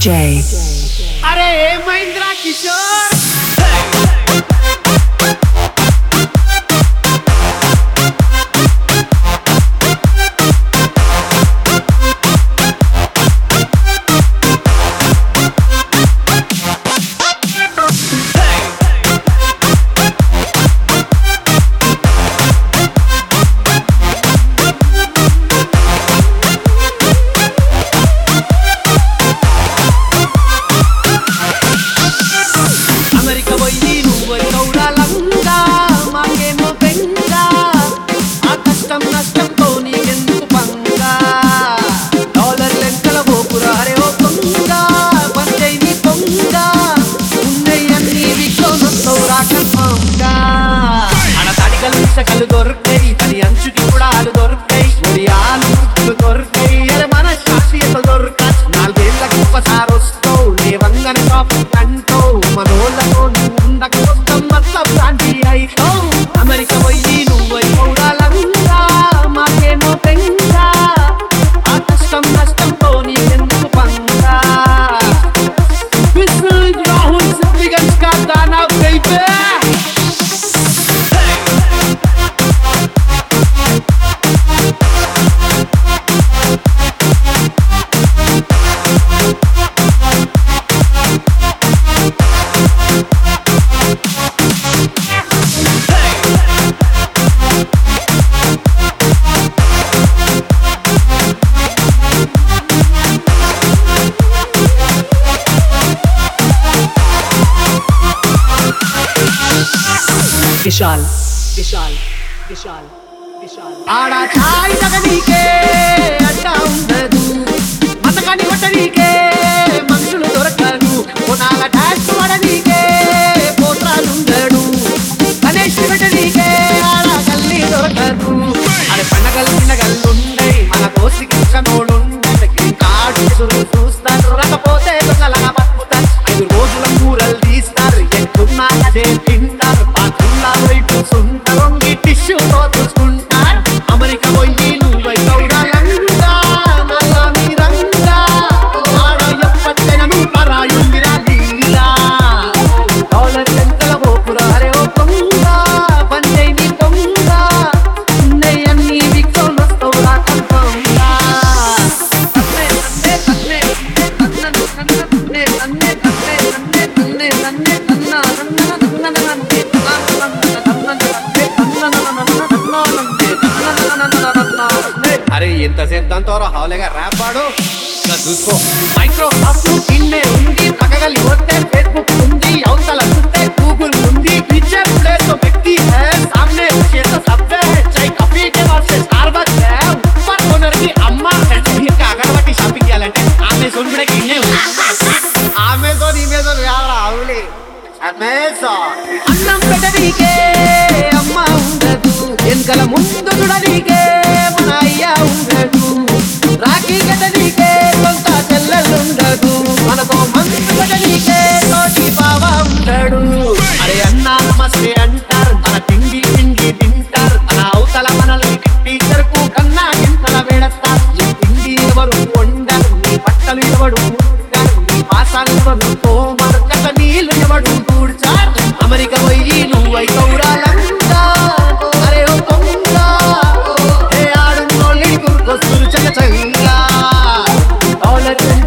DJ. अरे महिंद्रा किशोर కళ్ళు దొరుకుతాయి తని అంచుకి కూడా ఆలు దొరుకుతాయి ఆలు దొరుకుతాయి అరే మన శాస్త్రీయత దొరుకుతాయి నాలుగేళ్ళకి ఒకసారి వస్తావు లేవంగానే కాపు అంటావు మనోళ్ళతో నువ్వు ఉండకపోతాం మళ్ళా ప్రాంతి అయితావు అమెరికా పోయి నువ్వు అయిపోవాలంగా మాకేమో పెంగా ఆ కష్టం నష్టంతో నీకెందుకు పంగా రాహుల్ సిద్ధిగంజ్ కా గానా బేబీ विशाल विशाल विशाल विशाल आड़ा छाई तगनीके अड्डा उंडदु मतकानी वटनीके मनुषुलु दొరకరు కొనాల టాక్స్ వడనీకే పోత్రాలు ఉండడు గణేష్ వటనీకే ఆడ గల్లి దొరకదు అరే పండగలు ఉండై మన కోసికి కనోడుండే కాడు చూస్తారు రకపోతే దొంగలగా బతుకుతారు 5 రోజుల కూరలు తీస్తారు ఎక్కున్నా అదే తింటారు పాత్రలా వైపు సుందరంగి టిష్యూ తో చూసుకుంటారు అమెరికా పోయి నువ్వై కౌడాలంగా నల్ల మీరంగా ఆడ ఎప్పటికైనా నువ్వు పరాయుందిరా లీలా డాలర్ ఎంతల పోపురా అరే ఓ పొంగ పంజై నీ పొంగ ఉన్నయన్ని విక్తో నస్తవురా కంపంగా అరే ఎంత సేద్దాంతో హాలేగా ర్యాప్ పాడు చూసుకో మైక్రోసాఫ్ట్ ఇన్నే ఉంది పక్కగలి వస్తే ఫేస్బుక్ ఉంది అవతల చూస్తే గూగుల్ ఉంది पिक्चर प्ले तो व्यक्ति है सामने ये तो सबसे है चाय कॉफी के वास्ते स्टारबक्स है ऊपर ओनर की अम्मा है ఇంకా అగరబత్తి షాపింగ్ చేయాలంటే అమెజాన్ కూడా ఇన్నే ఉంది అమెజాన్ యారా అవులే అమెజాన్ అన్నం పెట్టనీకే అమ్మ ఉండదు ఎన్కల ముందు చూడనీకే మన అయ్య ఉండదు రాఖీ కట్టనీకే కొంత చెల్లెలుండదు మనకో మందు పెట్టనీకే తోటి బావ ఉండడు అరే అన్నా నమస్తే అంటారు మన తిండి తింటారు మన అవతల మనల్ని టీచర్కు కన్నా గింతల వేడతారు ఈ తిండి ఎవరు వండరు నీ బట్టలు ఎవడు ఉంటారు నీ పాసాలు ఎవరు తోమరు కథ నీళ్ళు ఎవడు కూర్చారు అమెరికా పోయి నువ్వై కౌరాలంగా అరే ఓ పొంగ ఏ ఆడున్నోళ్ళని కురుకొస్తురు చల్ల చంగా డాలర్